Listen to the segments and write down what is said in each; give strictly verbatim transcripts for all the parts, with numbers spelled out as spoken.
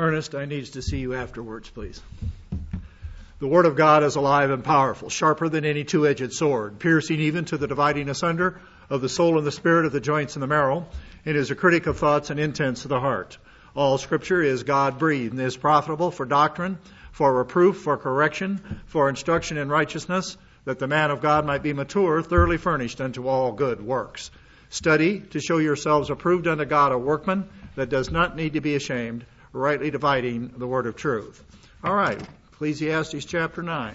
Ernest, I need to see you afterwards, please. The Word of God is alive and powerful, sharper than any two-edged sword, piercing even to the dividing asunder of the soul and the spirit, of the joints and the marrow, and is a critic of thoughts and intents of the heart. All Scripture is God-breathed and is profitable for doctrine, for reproof, for correction, for instruction in righteousness, that the man of God might be mature, thoroughly furnished unto all good works. Study to show yourselves approved unto God, a workman that does not need to be ashamed, rightly dividing the word of truth. All right, Ecclesiastes chapter nine.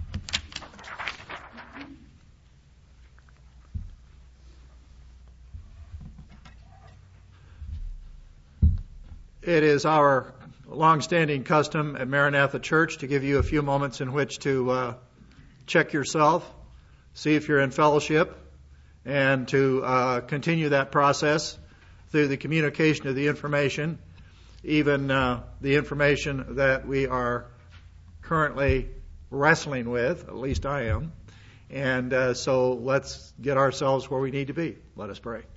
It is our long-standing custom at Maranatha Church to give you a few moments in which to uh, check yourself, see if you're in fellowship, and to uh, continue that process through the communication of the information, even uh, the information that we are currently wrestling with, at least I am. And uh, so let's get ourselves where we need to be. Let us pray.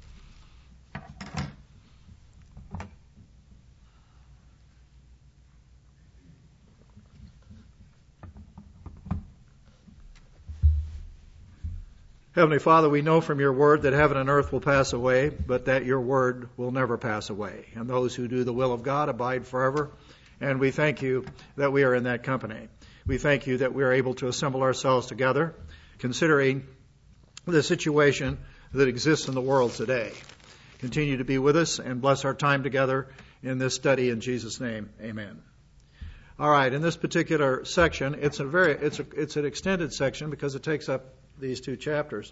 Heavenly Father, we know from your word that heaven and earth will pass away, but that your word will never pass away. And those who do the will of God abide forever. And we thank you that we are in that company. We thank you that we are able to assemble ourselves together, considering the situation that exists in the world today. Continue to be with us and bless our time together in this study in Jesus' name. Amen. All right, in this particular section, it's a very it's a it's an extended section because it takes up these two chapters,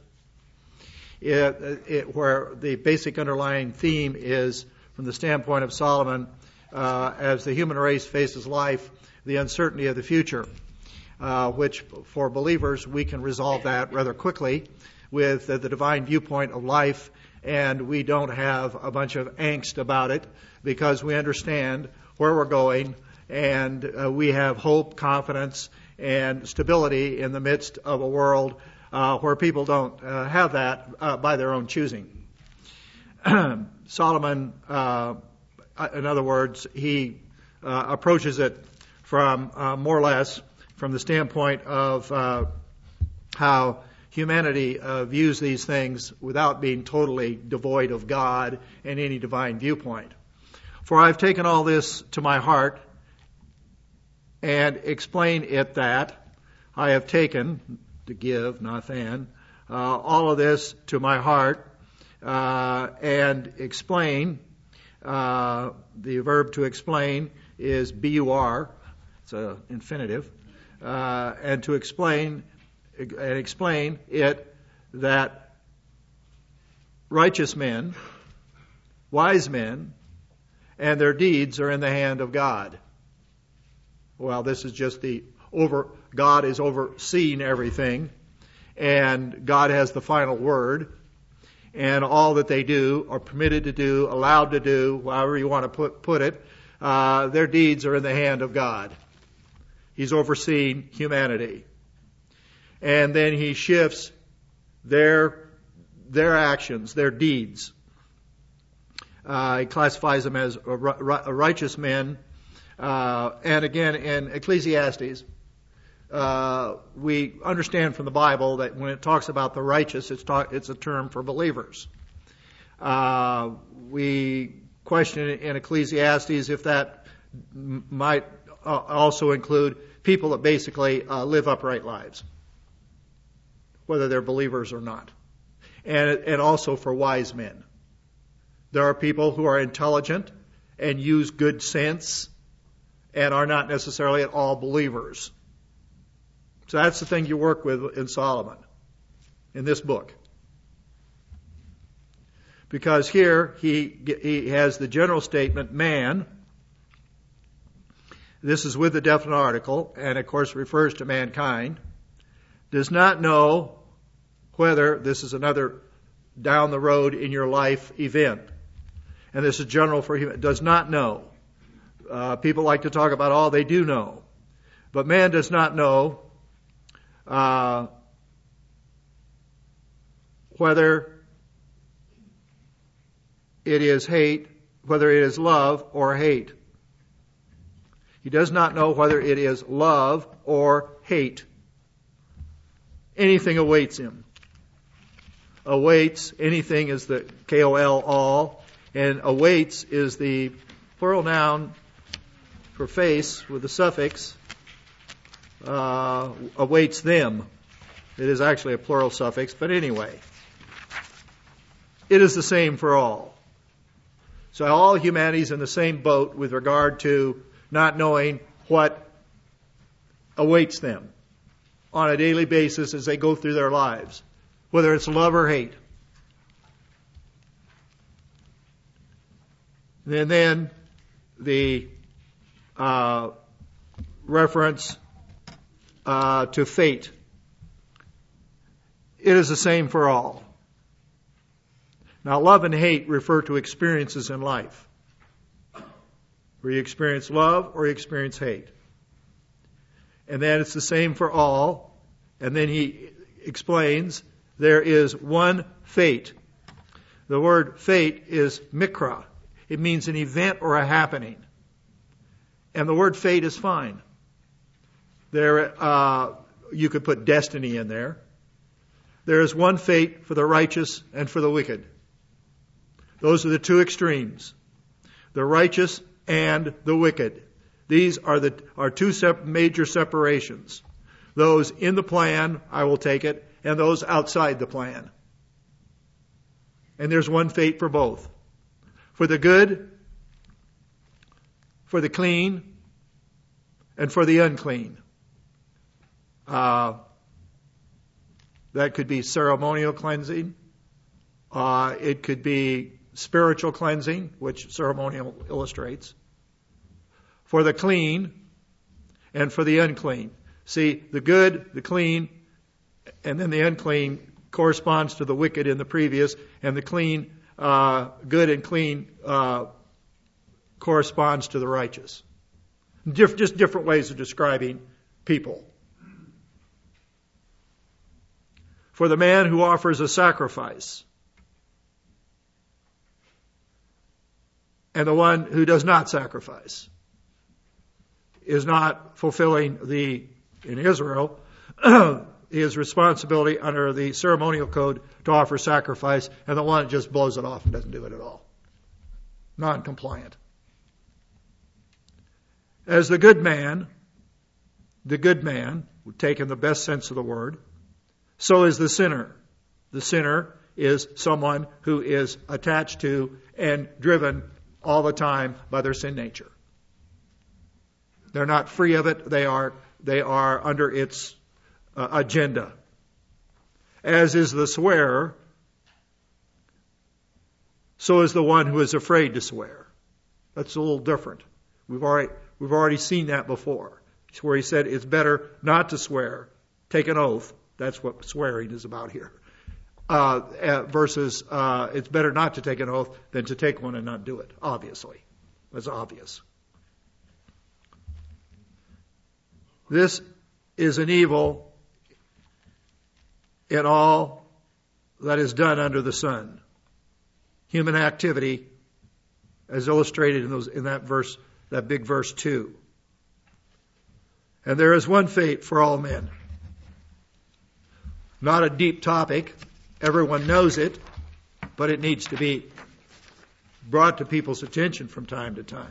it, it, where the basic underlying theme is, from the standpoint of Solomon, uh, as the human race faces life, the uncertainty of the future, uh, which for believers we can resolve that rather quickly with uh, the divine viewpoint of life, and we don't have a bunch of angst about it because we understand where we're going, and uh, we have hope, confidence, and stability in the midst of a world Uh, where people don't uh, have that uh, by their own choosing. Solomon, uh, in other words, he uh, approaches it from uh, more or less from the standpoint of uh, how humanity uh, views these things without being totally devoid of God and any divine viewpoint. For I've taken all this to my heart and explain it that I have taken, to give, not than, uh, all of this to my heart uh, and explain. Uh, the verb to explain is bur. It's an infinitive. Uh, and to explain and explain it that righteous men, wise men, and their deeds are in the hand of God. Well, this is just the over. God is overseeing everything, and God has the final word, and all that they do are permitted to do, allowed to do, however you want to put, put it, uh, their deeds are in the hand of God. He's overseeing humanity. And then he shifts their, their actions, their deeds. Uh, he classifies them as righteous men. Uh, and again, in Ecclesiastes, Uh, we understand from the Bible that when it talks about the righteous, it's, talk, it's a term for believers. Uh, we question in Ecclesiastes if that m- might uh, also include people that basically uh, live upright lives, whether they're believers or not. And, and also for wise men. There are people who are intelligent and use good sense and are not necessarily at all believers. So that's the thing you work with in Solomon, in this book. Because here he he has the general statement, man. This is with the definite article, and of course refers to mankind. Does not know whether, this is another down the road in your life event. And this is general for human, does not know. Uh, people like to talk about all they do know. But man does not know Uh, whether it is hate, whether it is love or hate. He does not know whether it is love or hate. Anything awaits him. Awaits, anything is the K O L, all, and awaits is the plural noun for face with the suffix, uh, awaits them. It is actually a plural suffix, but anyway. It is the same for all. So all humanity is in the same boat with regard to not knowing what awaits them on a daily basis as they go through their lives, whether it's love or hate. And then the uh, reference uh, to fate. It is the same for all. Now, love and hate refer to experiences in life, where you experience love or you experience hate. And then it's the same for all. And then he explains there is one fate. The word fate is mikra. It means an event or a happening. And the word fate is fine. There, uh, you could put destiny in there. There is one fate for the righteous and for the wicked. Those are the two extremes. The righteous and the wicked. These are the are two sep- major separations. Those in the plan, I will take it, and those outside the plan. And there's one fate for both. For the good, for the clean, and for the unclean. Uh, that could be ceremonial cleansing. Uh, it could be spiritual cleansing, which ceremonial illustrates. For the clean and for the unclean. See, the good, the clean, and then the unclean corresponds to the wicked in the previous, and the clean, uh, good and clean uh, corresponds to the righteous. Dif- just different ways of describing people. For the man who offers a sacrifice, and the one who does not sacrifice is not fulfilling the, in Israel, his responsibility under the ceremonial code to offer sacrifice, and the one that just blows it off and doesn't do it at all. Non-compliant. As the good man, the good man, taken in the best sense of the word, so is the sinner. The sinner is someone who is attached to and driven all the time by their sin nature. They're not free of it. They are, they are under its uh, agenda. As is the swearer, so is the one who is afraid to swear. That's a little different. We've already, we've already seen that before. It's where he said it's better not to swear. Take an oath. That's what swearing is about here. Uh, uh, versus uh, it's better not to take an oath than to take one and not do it, obviously. That's obvious. This is an evil in all that is done under the sun. Human activity, as illustrated in those in that verse, that big verse two. And there is one fate for all men. Not a deep topic. Everyone knows it, but it needs to be brought to people's attention from time to time.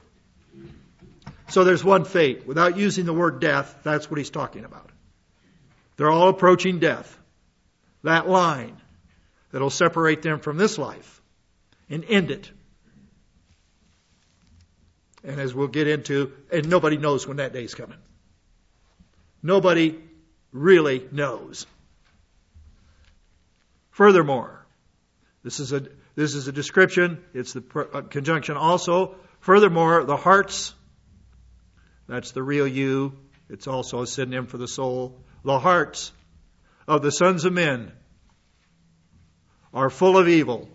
So there's one fate. Without using the word death, that's what he's talking about. They're all approaching death. That line that'll separate them from this life and end it. And as we'll get into, and nobody knows when that day's coming. Nobody really knows. Furthermore, this is a this is a description. It's the uh, conjunction also. Furthermore, the hearts, that's the real you. It's also a synonym for the soul. The hearts of the sons of men are full of evil.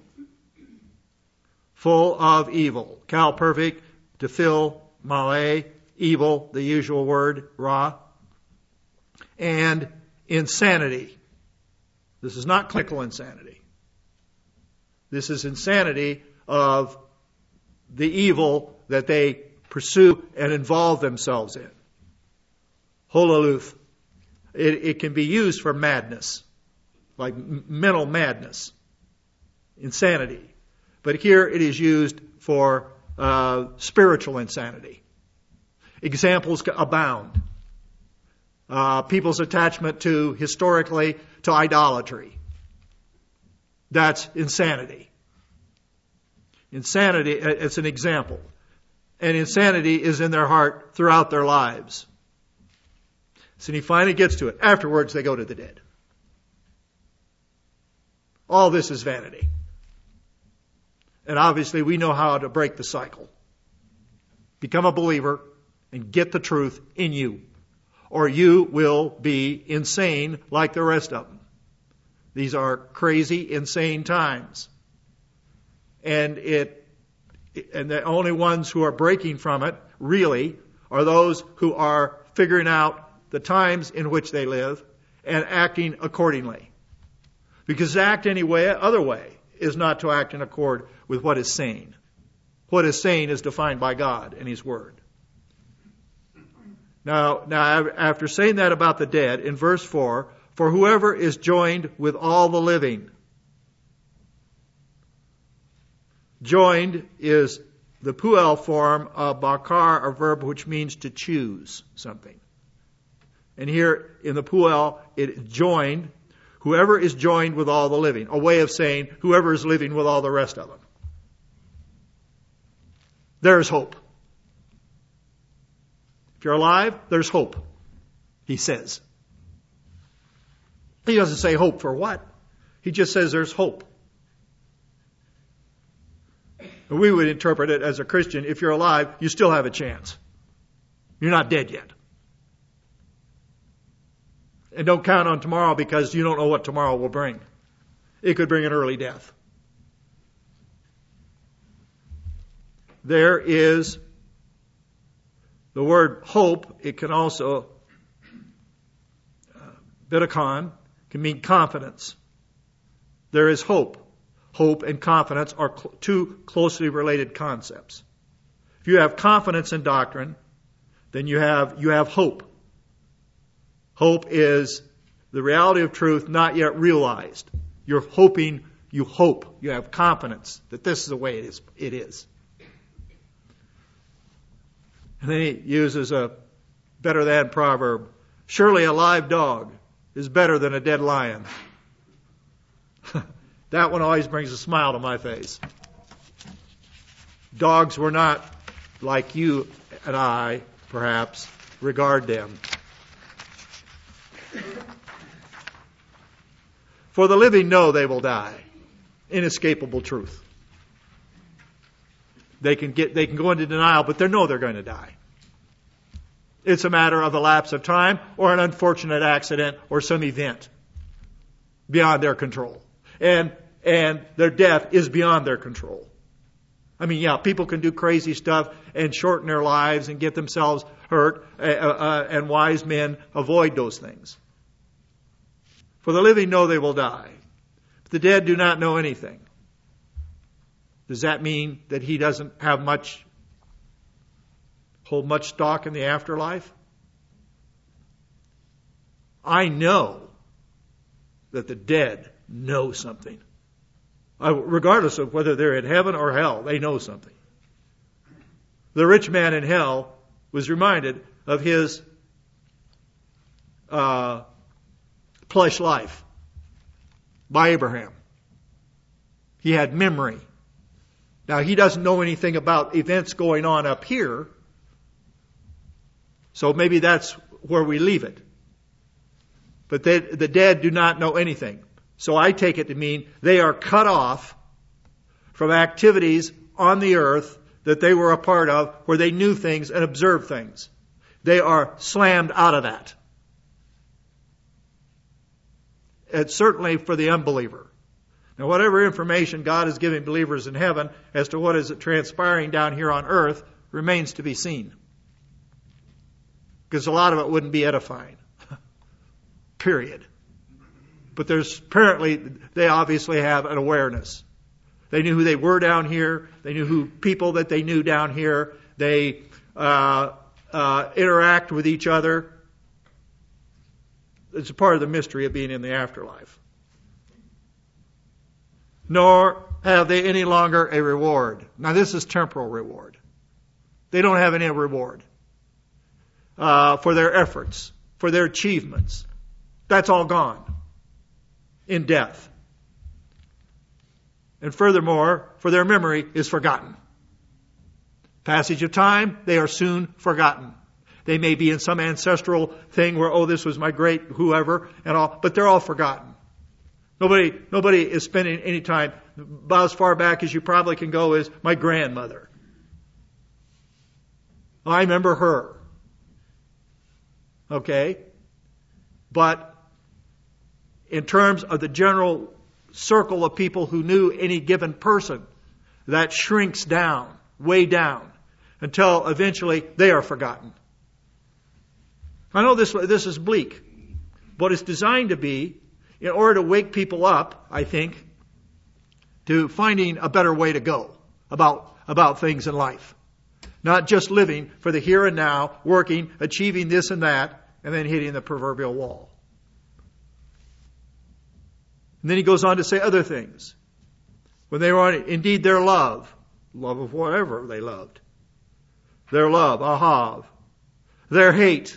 Full of evil. Cal perfect, to fill, male, evil, the usual word, ra. And insanity. This is not clinical insanity. This is insanity of the evil that they pursue and involve themselves in. Holaluth. It, it can be used for madness, like m- mental madness, insanity. But here it is used for uh, spiritual insanity. Examples abound. Uh, people's attachment to, historically, to idolatry. That's insanity. Insanity, it's an example. And insanity is in their heart throughout their lives. So he finally gets to it. Afterwards, they go to the dead. All this is vanity. And obviously, we know how to break the cycle. Become a believer and get the truth in you, or you will be insane like the rest of them. These are crazy, insane times. And it, and the only ones who are breaking from it, really, are those who are figuring out the times in which they live and acting accordingly. Because to act any way, other way is not to act in accord with what is sane. What is sane is defined by God and His Word. Now, now, after saying that about the dead, in verse four, for whoever is joined with all the living. Joined is the puel form of bakar, a verb which means to choose something. And here in the puel, it joined, whoever is joined with all the living. A way of saying whoever is living with all the rest of them. There is hope. If you're alive, there's hope, he says. He doesn't say hope for what. He just says there's hope. And we would interpret it as a Christian, if you're alive, you still have a chance. You're not dead yet. And don't count on tomorrow because you don't know what tomorrow will bring. It could bring an early death. There is the word hope. It can also, uh, bitakon, can mean confidence. There is hope. Hope and confidence are cl- two closely related concepts. If you have confidence in doctrine, then you have, you have hope. Hope is the reality of truth not yet realized. You're hoping, you hope, you have confidence that this is the way it is. It is. And then he uses a better than proverb. Surely a live dog is better than a dead lion. That one always brings a smile to my face. Dogs were not like you and I, perhaps, regard them. For the living know they will die. Inescapable truth. They can get, they can go into denial, but they know they're going to die. It's a matter of a lapse of time or an unfortunate accident or some event beyond their control. And, and their death is beyond their control. I mean, yeah, people can do crazy stuff and shorten their lives and get themselves hurt, uh, uh, and wise men avoid those things. For the living know they will die. But the dead do not know anything. Does that mean that he doesn't have much, hold much stock in the afterlife? I know that the dead know something. Uh, regardless of whether they're in heaven or hell, they know something. The rich man in hell was reminded of his uh, plush life by Abraham. He had memory. Now, he doesn't know anything about events going on up here, so maybe that's where we leave it. But they, the dead do not know anything. So I take it to mean they are cut off from activities on the earth that they were a part of, where they knew things and observed things. They are slammed out of that. It's certainly for the unbeliever. Now, whatever information God is giving believers in heaven as to what is transpiring down here on earth remains to be seen. Because a lot of it wouldn't be edifying. Period. But there's apparently, they obviously have an awareness. They knew who they were down here. They knew who people that they knew down here. They uh, uh, interact with each other. It's a part of the mystery of being in the afterlife. Nor have they any longer a reward. Now this is temporal reward. They don't have any reward uh, for their efforts, for their achievements. That's all gone in death. And furthermore, for their memory is forgotten. Passage of time, they are soon forgotten. They may be in some ancestral thing where, oh, this was my great whoever and all, but they're all forgotten. Nobody, nobody is spending any time, about as far back as you probably can go, is my grandmother. I remember her. Okay? But in terms of the general circle of people who knew any given person, that shrinks down, way down, until eventually they are forgotten. I know this, this is bleak, but it's designed to be in order to wake people up, I think, to finding a better way to go about, about things in life. Not just living for the here and now, working, achieving this and that, and then hitting the proverbial wall. And then he goes on to say other things. When they were indeed their love, love of whatever they loved, their love, ahav, their hate,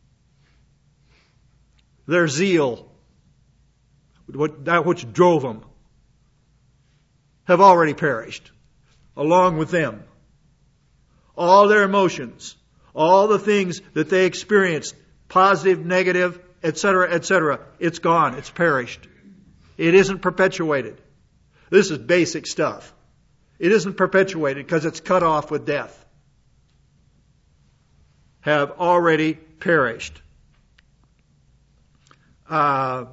their zeal, what, that which drove them, have already perished, along with them. All their emotions, all the things that they experienced, positive, negative, et cetera, et cetera, it's gone, it's perished. It isn't perpetuated. This is basic stuff. It isn't perpetuated because it's cut off with death. Have already perished. Uh,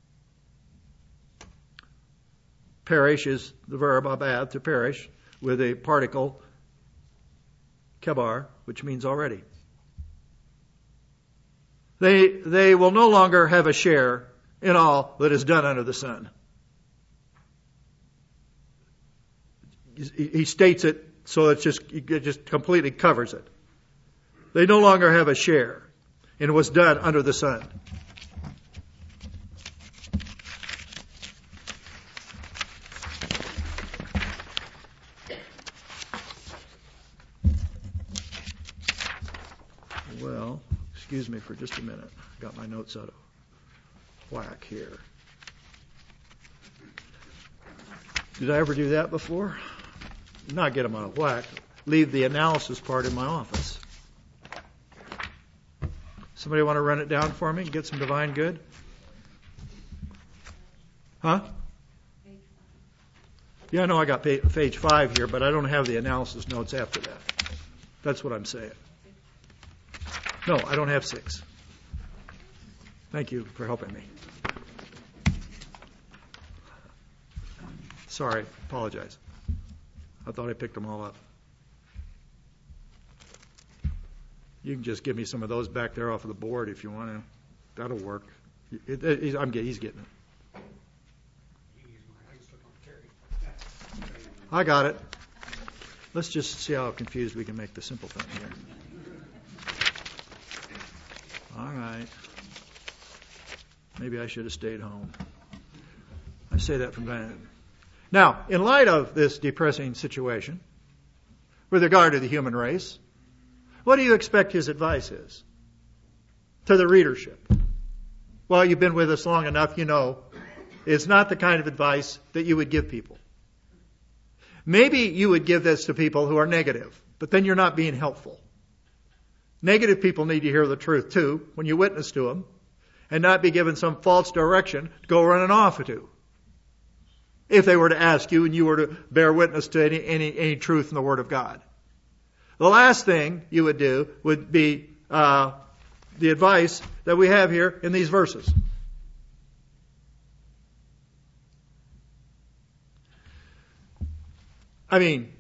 perish is the verb abad, to perish, with a particle kebar, which means already. They, they will no longer have a share in all that is done under the sun. He states it so it's just, it just completely covers it. They no longer have a share in what's done under the sun. Well, excuse me for just a minute. I got my notes out of whack here. Did I ever do that before? Not get them out of whack. Leave the analysis part in my office. Somebody want to run it down for me and get some divine good? Huh? Yeah, I know I got page five here, but I don't have the analysis notes after that. That's what I'm saying. No, I don't have six. Thank you for helping me. Sorry, apologize. I thought I picked them all up. You can just give me some of those back there off of the board if you want to. That'll work. It, it, it, I'm, he's getting it. I got it. Let's just see how confused we can make the simple thing here. All right. Maybe I should have stayed home. I say that from time to time. Now, in light of this depressing situation, with regard to the human race, what do you expect his advice is to the readership? Well, you've been with us long enough, you know, it's not the kind of advice that you would give people. Maybe you would give this to people who are negative, but then you're not being helpful. Negative people need to hear the truth too when you witness to them, and not be given some false direction to go running off to. If they were to ask you and you were to bear witness to any, any, any truth in the Word of God. The last thing you would do would be uh, the advice that we have here in these verses. I mean,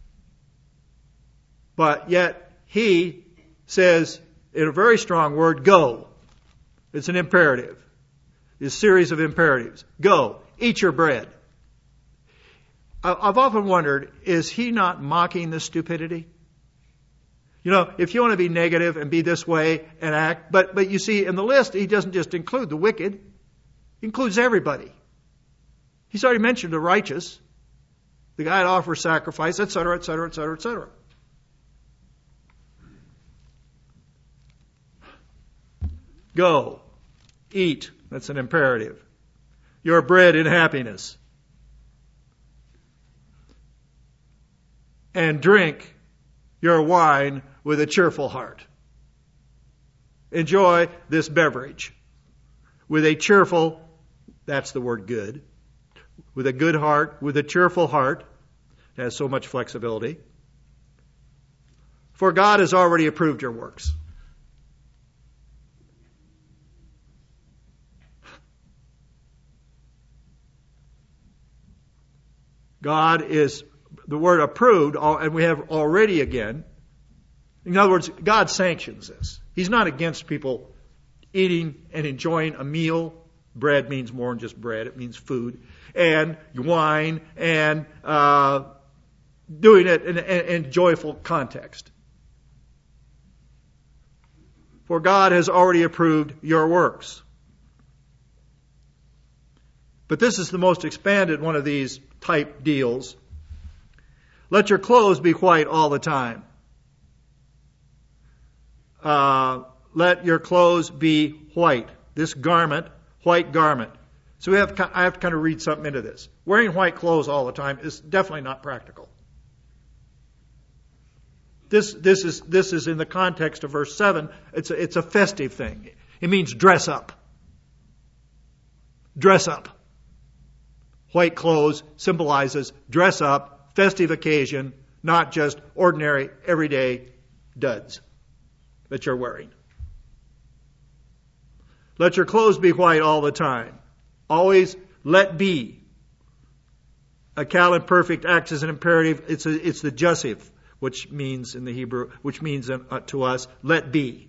but yet he says in a very strong word, go. It's an imperative. It's a series of imperatives. Go, eat your bread. I've often wondered, is he not mocking the stupidity? You know, if you want to be negative and be this way and act, but, but you see, in the list, he doesn't just include the wicked. He includes everybody. He's already mentioned the righteous, the guy that offers sacrifice, et cetera, et cetera, et cetera, et cetera. Go, eat. That's an imperative. Your bread in happiness. And drink your wine with a cheerful heart. Enjoy this beverage with a cheerful, that's the word good, with a good heart, with a cheerful heart. It has so much flexibility. For God has already approved your works. God is, the word approved, and we have already again. In other words, God sanctions this. He's not against people eating and enjoying a meal. Bread means more than just bread. It means food. And wine and uh, doing it in, in, in joyful context. For God has already approved your works. But this is the most expanded one of these type deals. Let your clothes be white all the time. Uh, let your clothes be white. This garment, white garment. So we have, I have to kind of read something into this. Wearing white clothes all the time is definitely not practical. This, this is, this is in the context of verse seven. It's a, it's a festive thing. It means dress up. Dress up. White clothes symbolizes dress up, festive occasion, not just ordinary, everyday duds that you're wearing. Let your clothes be white all the time. Always let be. A cal imperfect acts as an imperative. It's a, it's the jussive, which means in the Hebrew, which means uh, to us, let be.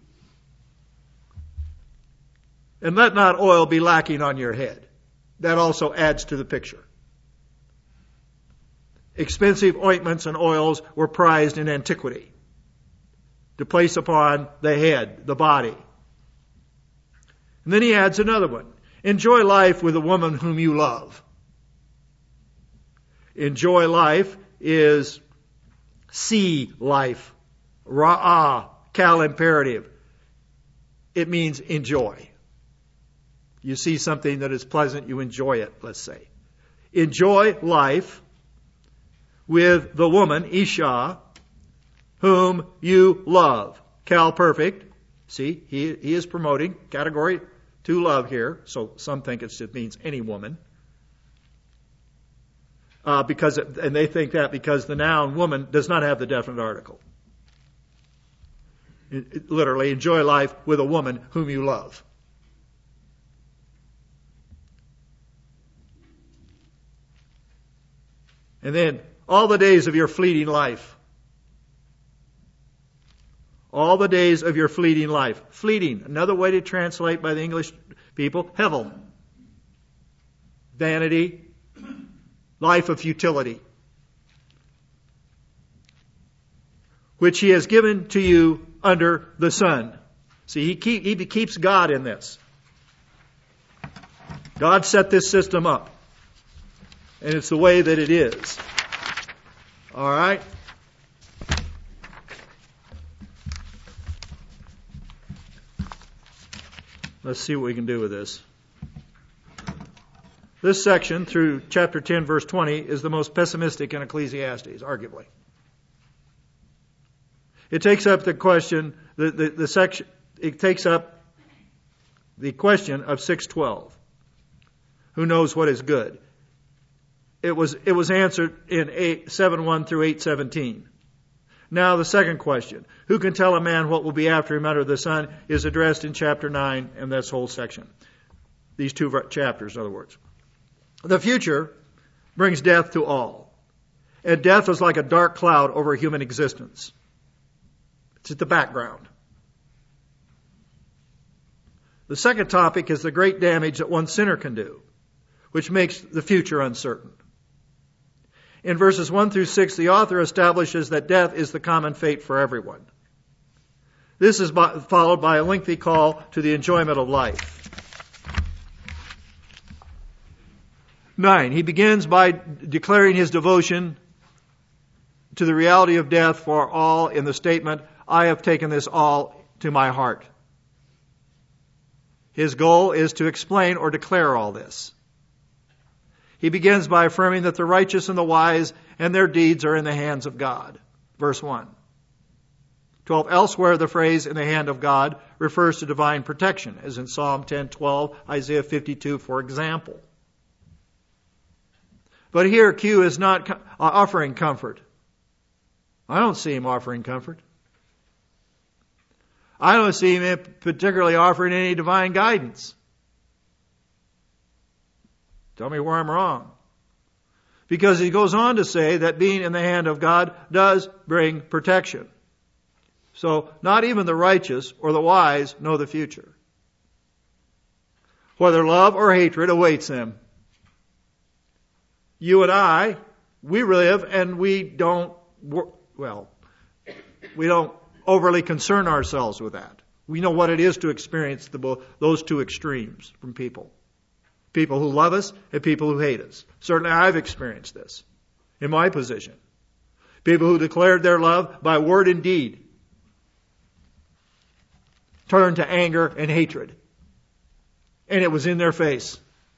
And let not oil be lacking on your head. That also adds to the picture. Expensive ointments and oils were prized in antiquity to place upon the head, the body. And then he adds another one. Enjoy life with a woman whom you love. Enjoy life is see life. Ra'ah, cal imperative. It means enjoy. You see something that is pleasant, you enjoy it, let's say. Enjoy life with the woman, Isha, whom you love. Cal perfect. See, he, he is promoting category two love here. So some think it's, it means any woman. Uh, because it, and they think that because the noun woman does not have the definite article. It, it, literally, enjoy life with a woman whom you love. And then, all the days of your fleeting life. All the days of your fleeting life. Fleeting, another way to translate by the English people, hevel. Vanity, life of futility. Which he has given to you under the sun. See, he, keep, he keeps God in this. God set this system up. And it's the way that it is. All right? Let's see what we can do with this. This section through chapter ten, verse twenty, is the most pessimistic in Ecclesiastes, arguably. It takes up the question, the, the, the section, it takes up the question of six twelve. Who knows what is good? It was, it was answered in eight, seven one through eight seventeen. Now the second question, who can tell a man what will be after him under the sun, is addressed in chapter nine and this whole section. These two chapters, in other words. The future brings death to all. And death is like a dark cloud over human existence. It's at the background. The second topic is the great damage that one sinner can do, which makes the future uncertain. In verses one through six, the author establishes that death is the common fate for everyone. This is by, followed by a lengthy call to the enjoyment of life. Nine, he begins by declaring his devotion to the reality of death for all in the statement, I have taken this all to my heart. His goal is to explain or declare all this. He begins by affirming that the righteous and the wise and their deeds are in the hands of God. Verse one. twelve. Elsewhere, the phrase in the hand of God refers to divine protection, as in Psalm ten twelve, Isaiah fifty-two, for example. But here, Q is not co- offering comfort. I don't see him offering comfort. I don't see him particularly offering any divine guidance. Tell me where I'm wrong. Because he goes on to say that being in the hand of God does bring protection. So not even the righteous or the wise know the future. Whether love or hatred awaits them. You and I, we live and we don't, well, we don't overly concern ourselves with that. We know what it is to experience the, those two extremes from people. People who love us and people who hate us. Certainly I've experienced this in my position. People who declared their love by word and deed turned to anger and hatred. And it was in their face.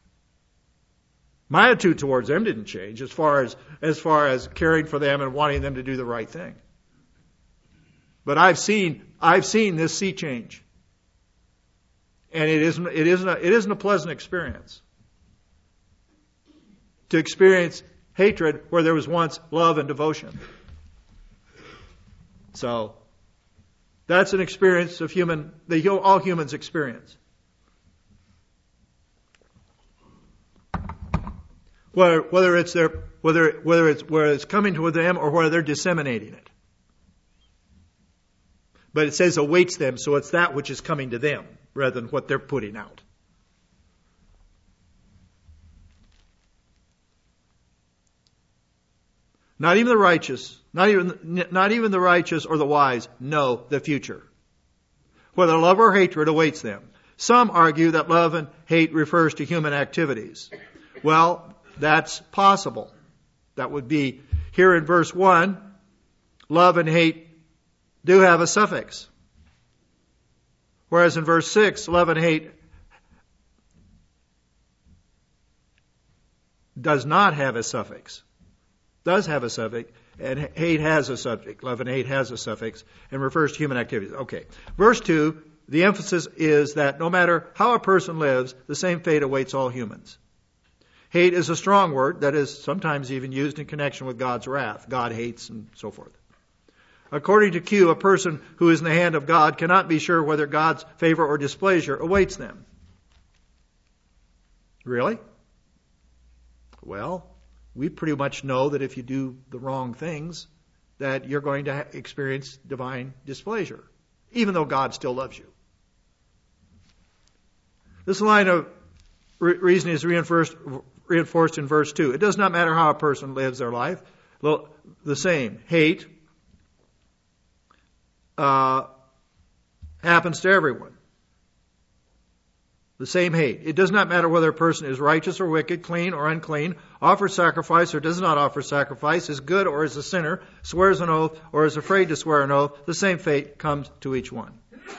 My attitude towards them didn't change as far as, as far as caring for them and wanting them to do the right thing. But I've seen, I've seen this sea change. And it isn't, it isn't a, it isn't a pleasant experience. To experience hatred where there was once love and devotion. So, that's an experience of human, the all humans experience. Whether, whether it's their, whether, whether it's where it's coming to them or whether they're disseminating it. But it says awaits them, so it's that which is coming to them rather than what they're putting out. Not even the righteous, not even, not even the righteous or the wise know the future. Whether love or hatred awaits them. Some argue that love and hate refers to human activities. Well, that's possible. That would be here in verse one, love and hate do have a suffix. Whereas in verse six, love and hate does not have a suffix. Does have a suffix, and hate has a subject. Love and hate has a suffix, and refers to human activities. Okay. Verse two, the emphasis is that no matter how a person lives, the same fate awaits all humans. Hate is a strong word that is sometimes even used in connection with God's wrath. God hates and so forth. According to Q, a person who is in the hand of God cannot be sure whether God's favor or displeasure awaits them. Really? Well, we pretty much know that if you do the wrong things, that you're going to experience divine displeasure, even though God still loves you. This line of re- reasoning is reinforced, reinforced in verse two. It does not matter how a person lives their life. Well, the same. Hate uh, happens to everyone. The same hate. It does not matter whether a person is righteous or wicked, clean or unclean, offers sacrifice or does not offer sacrifice, is good or is a sinner, swears an oath or is afraid to swear an oath. The same fate comes to each one.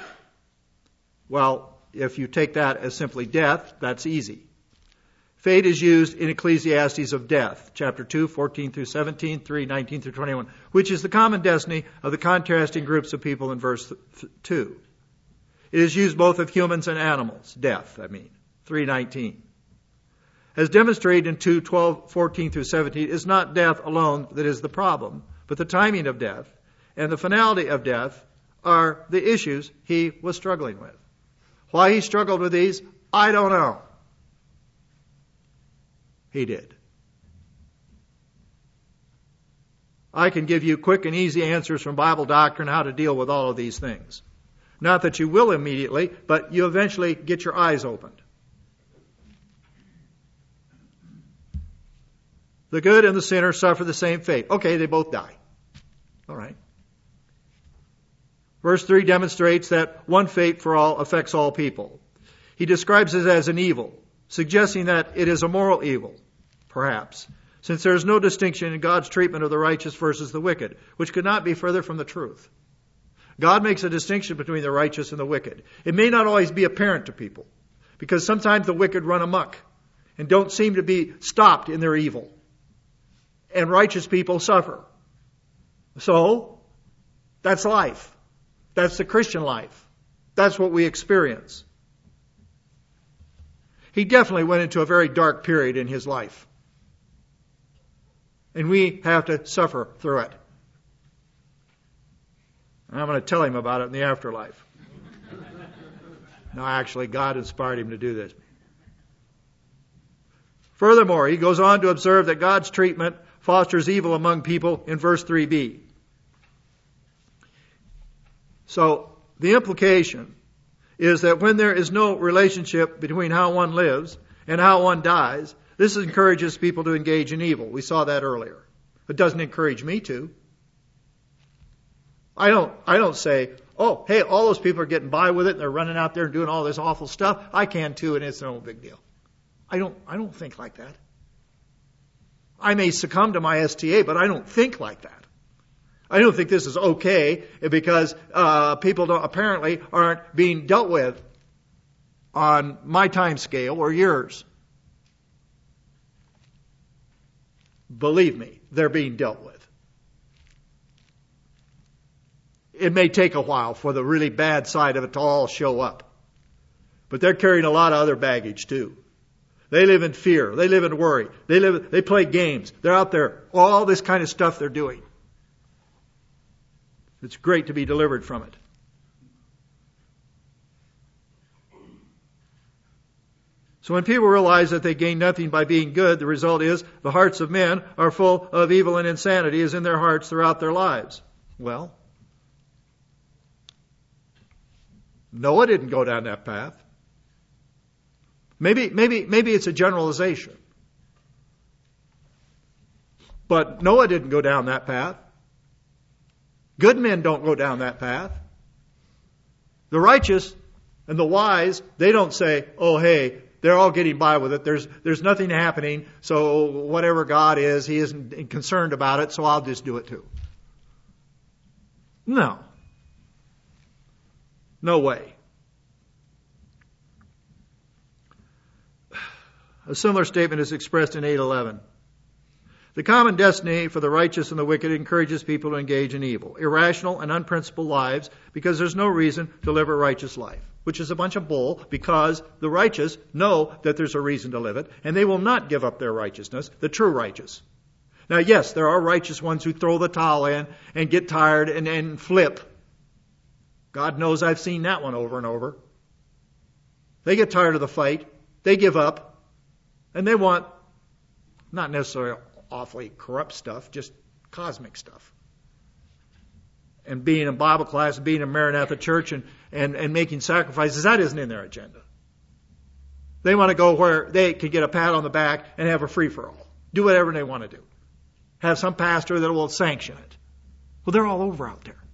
Well, if you take that as simply death, that's easy. Fate is used in Ecclesiastes of death, chapter two, fourteen through seventeen, three, nineteen through twenty-one, which is the common destiny of the contrasting groups of people in verse two. It is used both of humans and animals, death, I mean, three nineteen. As demonstrated in two, twelve, fourteen through seventeen, it's not death alone that is the problem, but the timing of death and the finality of death are the issues he was struggling with. Why he struggled with these, I don't know. He did. I can give you quick and easy answers from Bible doctrine how to deal with all of these things. Not that you will immediately, but you eventually get your eyes opened. The good and the sinner suffer the same fate. Okay, they both die. All right. Verse three demonstrates that one fate for all affects all people. He describes it as an evil, suggesting that it is a moral evil, perhaps, since there is no distinction in God's treatment of the righteous versus the wicked, which could not be further from the truth. God makes a distinction between the righteous and the wicked. It may not always be apparent to people, because sometimes the wicked run amok and don't seem to be stopped in their evil, and righteous people suffer. So, that's life. That's the Christian life. That's what we experience. He definitely went into a very dark period in his life. And we have to suffer through it. And I'm going to tell him about it in the afterlife. No, actually, God inspired him to do this. Furthermore, he goes on to observe that God's treatment fosters evil among people in verse three b. So, the implication is that when there is no relationship between how one lives and how one dies, this encourages people to engage in evil. We saw that earlier. It doesn't encourage me to. I don't, I don't say, oh, hey, all those people are getting by with it and they're running out there and doing all this awful stuff. I can too, and it's no big deal. I don't, I don't think like that. I may succumb to my S T A, but I don't think like that. I don't think this is okay because uh, people don't, apparently aren't being dealt with on my time scale or yours. Believe me, they're being dealt with. It may take a while for the really bad side of it to all show up. But they're carrying a lot of other baggage too. They live in fear. They live in worry. They live, they play games. They're out there. All this kind of stuff they're doing. It's great to be delivered from it. So when people realize that they gain nothing by being good, the result is the hearts of men are full of evil and insanity is in their hearts throughout their lives. Well, Noah didn't go down that path. Maybe, maybe, maybe it's a generalization. But Noah didn't go down that path. Good men don't go down that path. The righteous and the wise, they don't say, oh, hey, they're all getting by with it. There's, there's nothing happening. So whatever God is, he isn't concerned about it. So I'll just do it too. No. No way. A similar statement is expressed in eight eleven. The common destiny for the righteous and the wicked encourages people to engage in evil, irrational and unprincipled lives because there's no reason to live a righteous life, which is a bunch of bull because the righteous know that there's a reason to live it and they will not give up their righteousness, the true righteous. Now, yes, there are righteous ones who throw the towel in and get tired and, and flip. God knows I've seen that one over and over. They get tired of the fight. They give up. And they want not necessarily awfully corrupt stuff, just cosmic stuff. And being in Bible class, being in Maranatha Church and, and, and making sacrifices, that isn't in their agenda. They want to go where they can get a pat on the back and have a free-for-all. Do whatever they want to do. Have some pastor that will sanction it. Well, they're all over out there.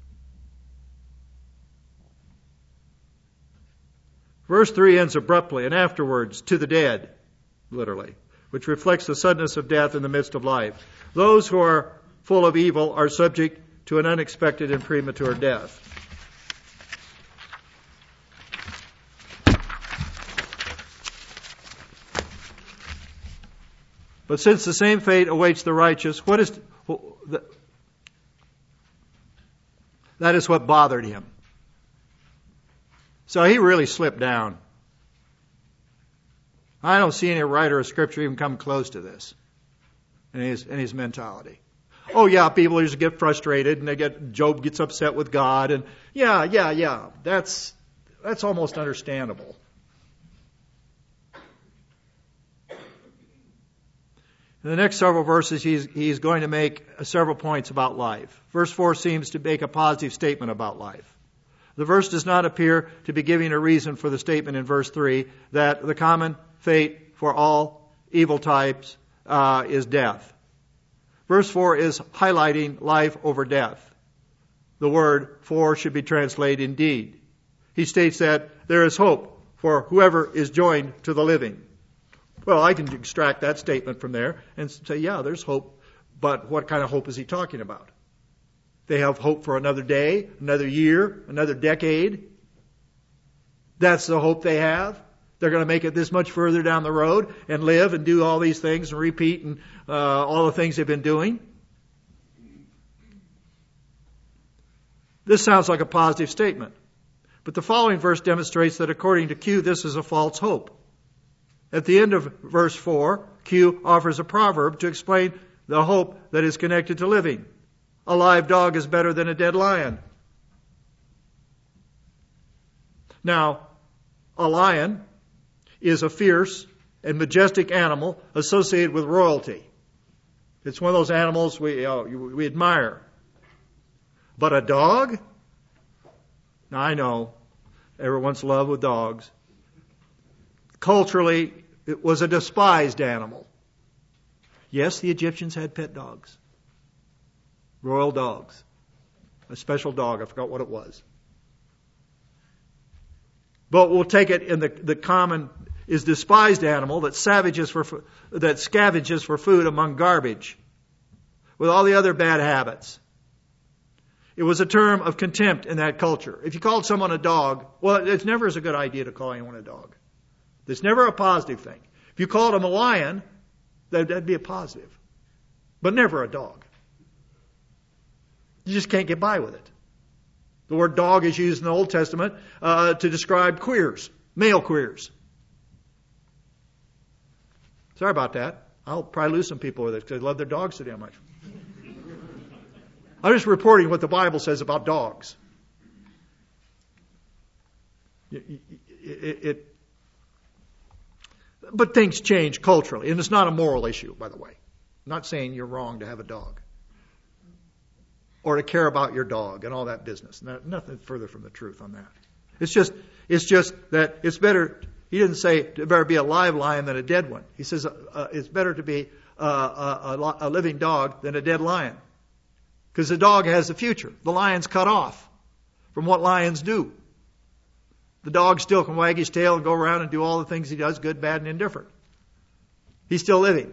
Verse three ends abruptly, and afterwards, to the dead, literally, which reflects the suddenness of death in the midst of life. Those who are full of evil are subject to an unexpected and premature death. But since the same fate awaits the righteous, what is that is what bothered him. So he really slipped down. I don't see any writer of Scripture even come close to this in his, in his mentality. Oh yeah, people just get frustrated and they get, Job gets upset with God and yeah, yeah, yeah, that's, that's almost understandable. In the next several verses, he's, he's going to make several points about life. Verse four seems to make a positive statement about life. The verse does not appear to be giving a reason for the statement in verse three that the common fate for all evil types uh, is death. Verse four is highlighting life over death. the word for should be translated indeed. He states that there is hope for whoever is joined to the living. Well, I can extract that statement from there and say, yeah, there's hope, but what kind of hope is he talking about? They have hope for another day, another year, another decade. That's the hope they have. They're going to make it this much further down the road and live and do all these things and repeat and uh, all the things they've been doing. This sounds like a positive statement. But the following verse demonstrates that according to Q, this is a false hope. At the end of verse four, Q offers a proverb to explain the hope that is connected to living. A live dog is better than a dead lion. Now, a lion is a fierce and majestic animal associated with royalty. It's one of those animals we, uh, we admire. But a dog? Now, I know everyone's love with dogs. Culturally, it was a despised animal. Yes, the Egyptians had pet dogs. Royal dogs. A special dog. I forgot what it was. But we'll take it in the, the common is despised animal that savages for that scavenges for food among garbage with all the other bad habits. It was a term of contempt in that culture. If you called someone a dog, well, it's never is a good idea to call anyone a dog. It's never a positive thing. If you called him a lion, that'd be a positive. But never a dog. You just can't get by with it. The word dog is used in the Old Testament uh, to describe queers, male queers. Sorry about that. I'll probably lose some people with it because they love their dogs so damn much. I'm just reporting what the Bible says about dogs. It, it, it, but things change culturally, and it's not a moral issue, by the way. I'm not saying you're wrong to have a dog or to care about your dog and all that business. Nothing further from the truth on that. It's just, it's just that it's better. He didn't say it better be a live lion than a dead one. He says uh, it's better to be uh, a, a living dog than a dead lion. Because the dog has the future. The lion's cut off from what lions do. The dog still can wag his tail and go around and do all the things he does, good, bad, and indifferent. He's still living.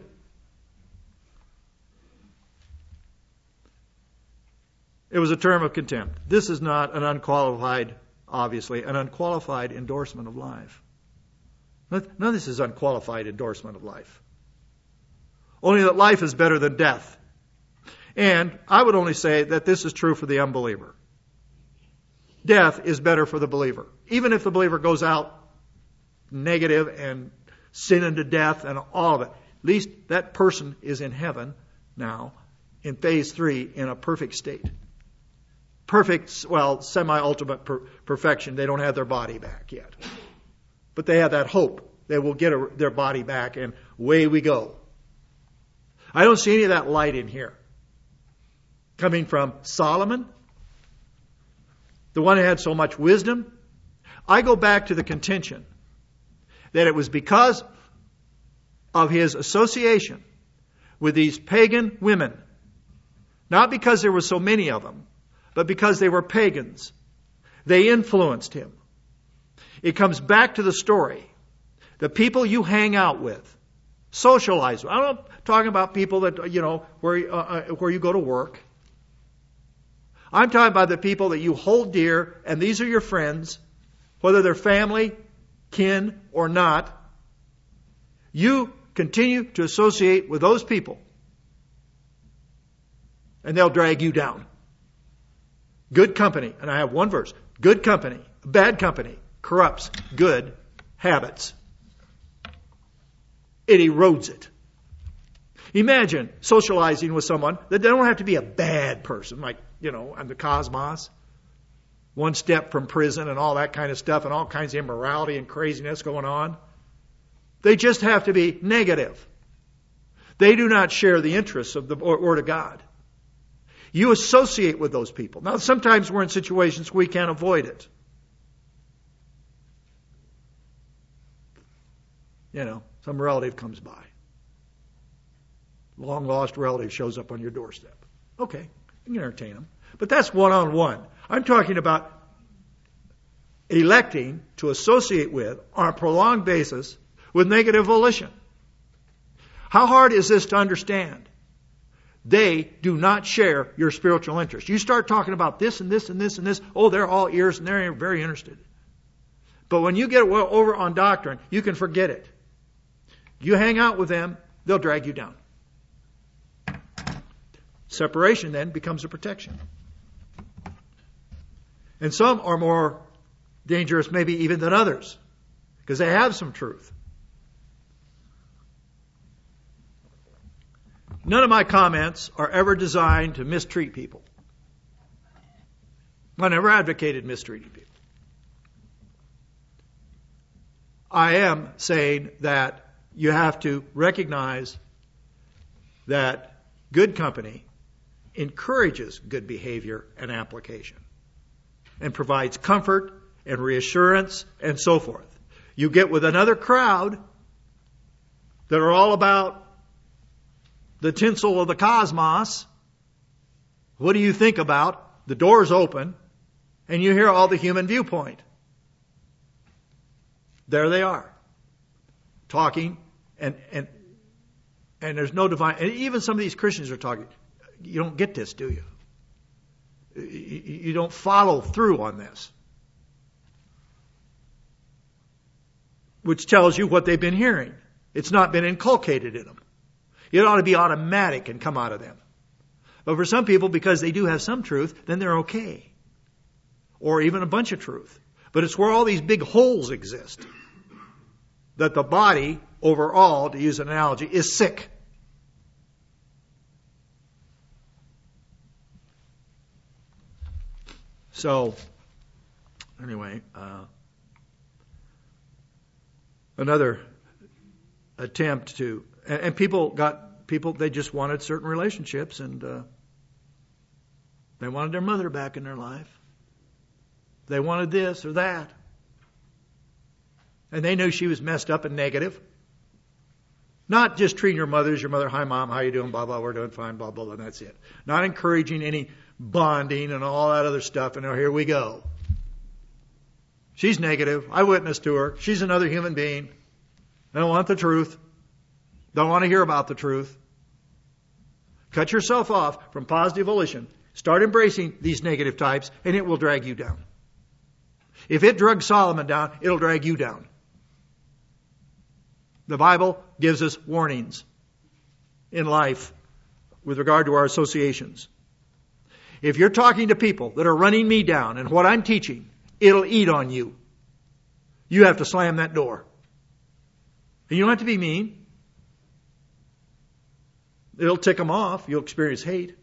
It was a term of contempt. This is not an unqualified, obviously, an unqualified endorsement of life. None of this is unqualified endorsement of life. Only that life is better than death. And I would only say that this is true for the unbeliever. Death is better for the believer. Even if the believer goes out negative and sin into death and all of it, at least that person is in heaven now in phase three in a perfect state. Perfect, well, semi-ultimate per- perfection. They don't have their body back yet. But they have that hope. They will get a, their body back, and away we go. I don't see any of that light in here. Coming from Solomon, the one who had so much wisdom. I go back to the contention that it was because of his association with these pagan women, not because there were so many of them, but because they were pagans. They influenced him. It comes back to the story. The people you hang out with, socialize with. I'm not talking about people that, you know, where, uh, where you go to work. I'm talking about the people that you hold dear, and these are your friends, whether they're family, kin, or not. You continue to associate with those people, and they'll drag you down. Good company, and I have one verse, good company, bad company corrupts good habits. It erodes it. Imagine socializing with someone that they don't have to be a bad person, like, you know, I'm the cosmos, one step from prison and all that kind of stuff and all kinds of immorality and craziness going on. They just have to be negative. They do not share the interests of the Word of God. You associate with those people. Now, sometimes we're in situations we can't avoid it. You know, some relative comes by. Long lost relative shows up on your doorstep. Okay, you can entertain them. But that's one-on-one. I'm talking about electing to associate with, on a prolonged basis, with negative volition. How hard is this to understand? They do not share your spiritual interest. You start talking about this and this and this and this, oh, they're all ears and they're very interested. But when you get over on doctrine, you can forget it. You hang out with them, they'll drag you down. Separation then becomes a protection. And some are more dangerous maybe even than others, because they have some truth. None of my comments are ever designed to mistreat people. I never advocated mistreating people. I am saying that you have to recognize that good company encourages good behavior and application and provides comfort and reassurance and so forth. You get with another crowd that are all about the tinsel of the cosmos. What do you think about? The door's open and you hear all the human viewpoint. There they are, talking, and and and there's no divine. And even some of these Christians are talking. You don't get this, do you? You don't follow through on this, which tells you what they've been hearing. It's not been inculcated in them. It ought to be automatic and come out of them. But for some people, because they do have some truth, then they're okay, or even a bunch of truth. But it's where all these big holes exist that the body overall, to use an analogy, is sick. So, anyway, uh, another attempt to, and, and people got, people, they just wanted certain relationships, and uh, they wanted their mother back in their life. They wanted this or that. And they knew she was messed up and negative. Not just treating your mother as your mother, hi mom, how you doing, blah, blah, we're doing fine, blah, blah, blah, and that's it. Not encouraging any bonding and all that other stuff, and oh, here we go. She's negative. I witnessed to her. She's another human being. I don't want the truth. Don't want to hear about the truth. Cut yourself off from positive volition. Start embracing these negative types, and it will drag you down. If it dragged Solomon down, it'll drag you down. The Bible gives us warnings in life with regard to our associations. If you're talking to people that are running me down and what I'm teaching, it'll eat on you. You have to slam that door. And you don't have to be mean. It'll tick them off. You'll experience hate.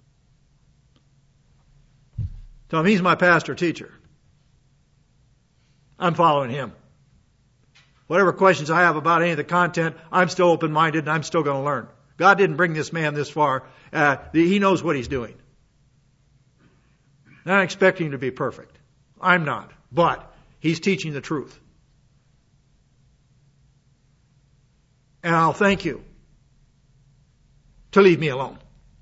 Tell him he's my pastor teacher. I'm following him. Whatever questions I have about any of the content, I'm still open-minded and I'm still going to learn. God didn't bring this man this far. Uh, he knows what he's doing. Not expecting him to be perfect. I'm not. But he's teaching the truth. And I'll thank you to leave me alone.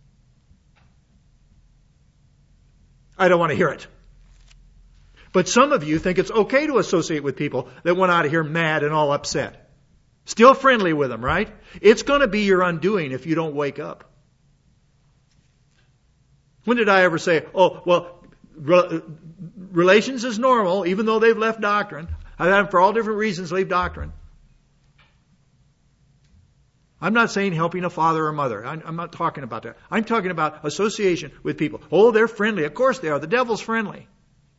I don't want to hear it. But some of you think it's okay to associate with people that went out of here mad and all upset. Still friendly with them, right? It's going to be your undoing if you don't wake up. When did I ever say, oh, well, re- relations is normal, even though they've left doctrine. I've had them for all different reasons leave doctrine. I'm not saying helping a father or mother. I'm not talking about that. I'm talking about association with people. Oh, they're friendly. Of course they are. The devil's friendly.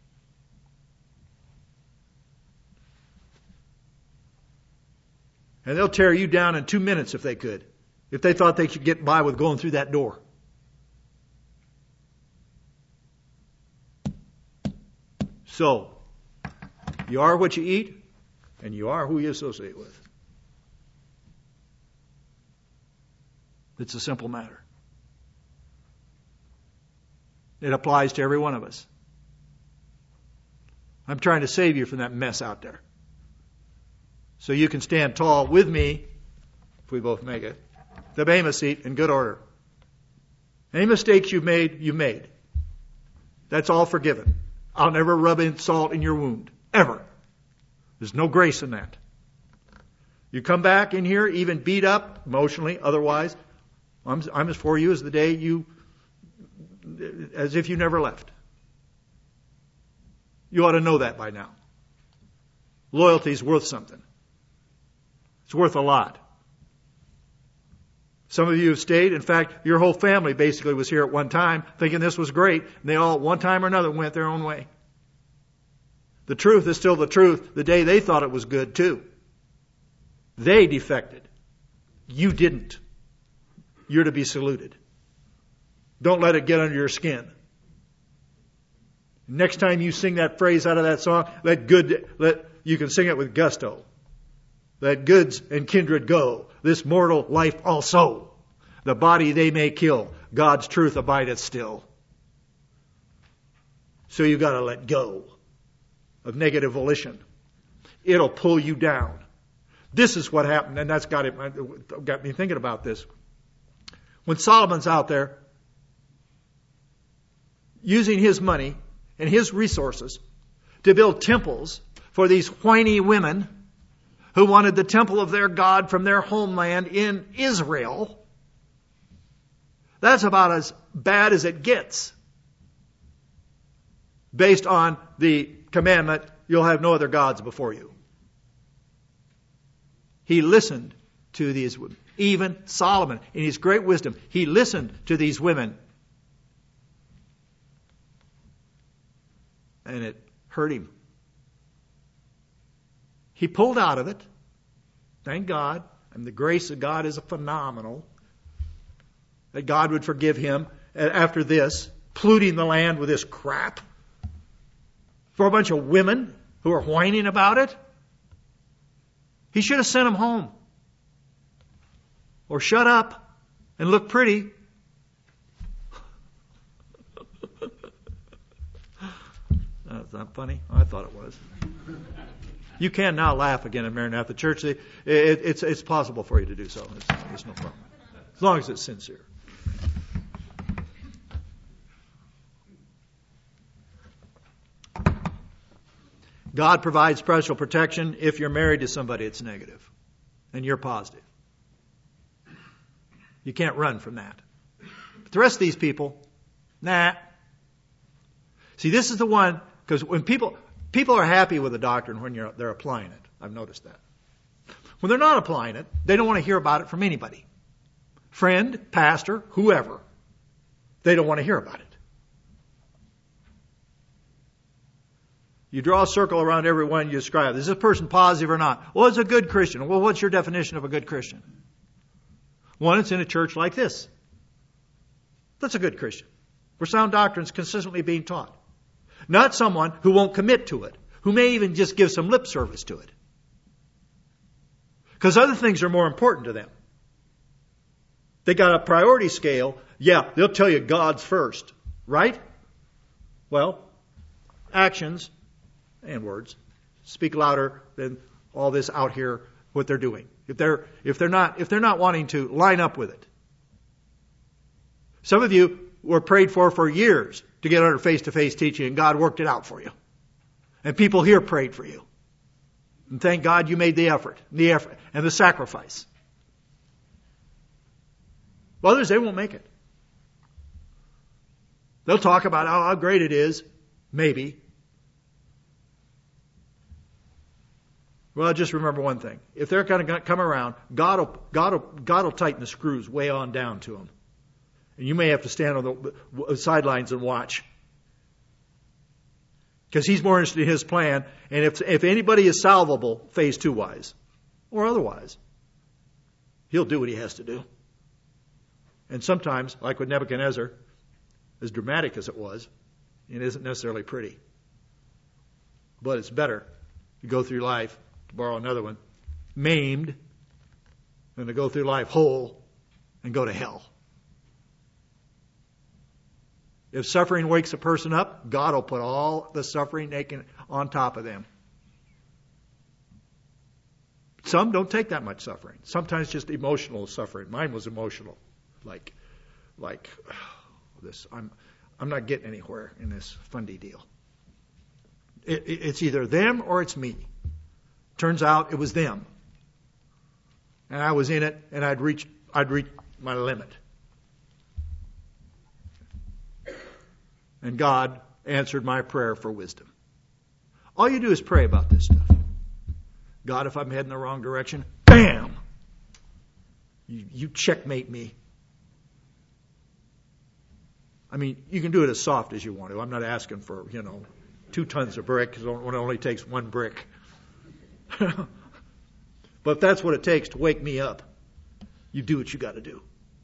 And they'll tear you down in two minutes if they could. If they thought they could get by with going through that door. So, you are what you eat, and you are who you associate with. It's a simple matter. It applies to every one of us. I'm trying to save you from that mess out there. So you can stand tall with me, if we both make it, the Bema seat in good order. Any mistakes you've made, you've made. That's all forgiven. I'll never rub in salt in your wound. Ever. There's no grace in that. You come back in here, even beat up, emotionally, otherwise, I'm, I'm as for you as the day you, as if you never left. You ought to know that by now. Loyalty is worth something. It's worth a lot. Some of you have stayed. In fact, your whole family basically was here at one time thinking this was great. And they all, one time or another, went their own way. The truth is still the truth. The day they thought it was good too. They defected. You didn't. You're to be saluted. Don't let it get under your skin. Next time you sing that phrase out of that song, let good, let, you can sing it with gusto. Let goods and kindred go. This mortal life also. The body they may kill. God's truth abideth still. So you got to let go of negative volition. It'll pull you down. This is what happened, and that's got, it, got me thinking about this. When Solomon's out there using his money and his resources to build temples for these whiny women who wanted the temple of their God from their homeland in Israel, that's about as bad as it gets. Based on the commandment, you'll have no other gods before you. He listened to these women. Even Solomon, in his great wisdom, he listened to these women. And it hurt him. He pulled out of it. Thank God. And the grace of God is phenomenal. That God would forgive him after this, polluting the land with this crap. For a bunch of women who are whining about it. He should have sent them home. Or shut up and look pretty. That's not funny. I thought it was. You can now laugh again at Maranatha Church. It, it, it's, it's possible for you to do so. It's, it's no problem. As long as it's sincere. God provides special protection if you're married to somebody that's negative and you're positive. You can't run from that. But the rest of these people, nah. See, this is the one, because when people people are happy with the doctrine when you're, they're applying it. I've noticed that. When they're not applying it, they don't want to hear about it from anybody. Friend, pastor, whoever. They don't want to hear about it. You draw a circle around every one you describe. Is this person positive or not? Well, it's a good Christian. Well, what's your definition of a good Christian? One, it's in a church like this. That's a good Christian. Where sound doctrine is consistently being taught. Not someone who won't commit to it. Who may even just give some lip service to it. Because other things are more important to them. They got a priority scale. Yeah, they'll tell you God's first. Right? Well, actions and words speak louder than all this out here, what they're doing. If they're, if they're not, if they're not wanting to line up with it. Some of you were prayed for for years to get under face-to-face teaching, and God worked it out for you. And people here prayed for you. And thank God you made the effort, the effort, and the sacrifice. Others, they won't make it. They'll talk about how, how great it is, maybe. Well, just remember one thing. If they're going to come around, God will, God will, God will tighten the screws way on down to them. And you may have to stand on the sidelines and watch. Because he's more interested in his plan. And if, if anybody is salvable, phase two wise, or otherwise, he'll do what he has to do. And sometimes, like with Nebuchadnezzar, as dramatic as it was, it isn't necessarily pretty. But it's better to go through life, to borrow another one, maimed, than to go through life whole and go to hell. If suffering wakes a person up, God will put all the suffering they can on top of them. Some don't take that much suffering. Sometimes just emotional suffering. Mine was emotional. Like, like this. I'm, I'm not getting anywhere in this fundy deal. It, it, it's either them or it's me. Turns out it was them. And I was in it, and I'd reached, I'd reached my limit. And God answered my prayer for wisdom. All you do is pray about this stuff. God, if I'm heading the wrong direction, bam! You, you checkmate me. I mean, you can do it as soft as you want to. I'm not asking for, you know, two tons of brick when it only takes one brick. But if that's what it takes to wake me up, you do what you got to do.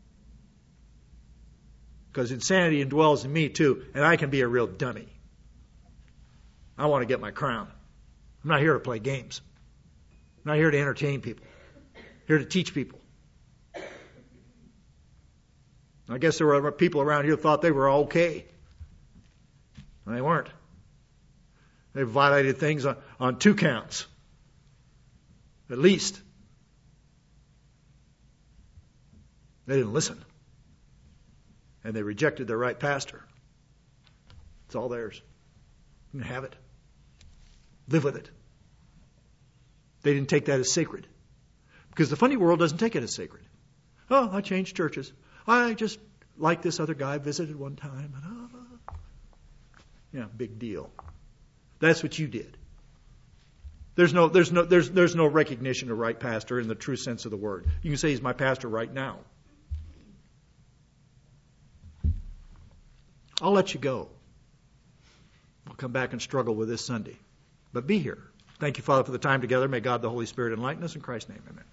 Because insanity indwells in me too, and I can be a real dummy. I want to get my crown. I'm not here to play games. I'm not here to entertain people. I'm here to teach people. I guess there were people around here who thought they were okay. And they weren't. They violated things on, on two counts. At least. They didn't listen. And they rejected their right pastor. It's all theirs. You can have it. Live with it. They didn't take that as sacred. Because the funny world doesn't take it as sacred. Oh, I changed churches. I just like this other guy I visited one time. And, oh. Yeah, big deal. That's what you did. There's no, there's no, there's, there's no recognition of right pastor in the true sense of the word. You can say he's my pastor right now. I'll let you go. I'll come back and struggle with this Sunday. But be here. Thank you, Father, for the time together. May God the Holy Spirit enlighten us. In Christ's name, amen.